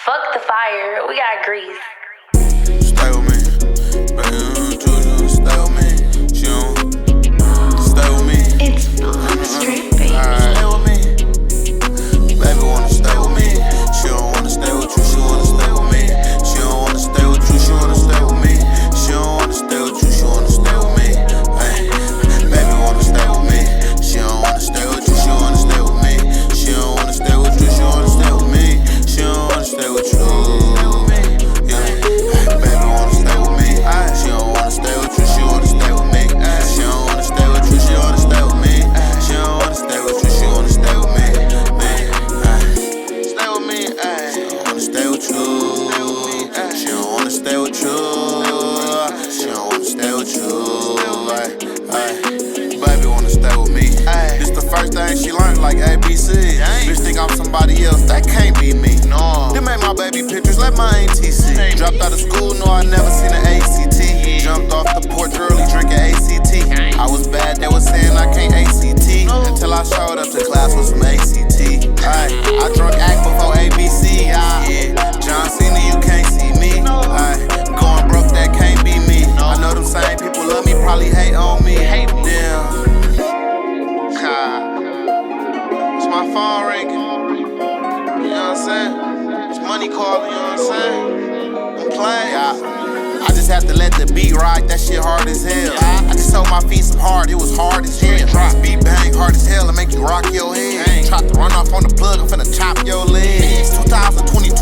Fuck the fire, we got grease. Stay with me, baby, stay with me. She don't stay with me. It's Blue Street, baby. Stay with me, baby wanna stay with me. She don't wanna stay with you, she wanna stay with me. She don't wanna stay with you, she wanna stay with me. She don't wanna stay with you, she wanna stay with me. Hey, baby wanna stay with me. She don't wanna stay with you, she wanna stay with me. She don't wanna stay with you, she wanna stay with me. She don't wanna stay with you. First thing she learned like ABC. Bitch think I'm somebody else, that can't be me. No. They make my baby pictures like my ATC. Dropped out of school, no, I never seen an ACT. Jumped off the porch early, drinking ACT. I was bad, they was saying I can't ACT. Until I showed up to class with some ACT. I drunk act before ABC. John Cena, you can't see me. Going broke, that can't be me. I know them same people love me, probably hate on me. Damn. It's my phone ringing, you know what I'm saying? It's money calling, you know what I'm saying? I'm playing, I just have to let the beat ride, that shit hard as hell. I just told my feet some hard, it was hard as hell. Drop beat bang, hard as hell, and make you rock your head. Tried to run off on the plug, I'm finna chop your legs. 2022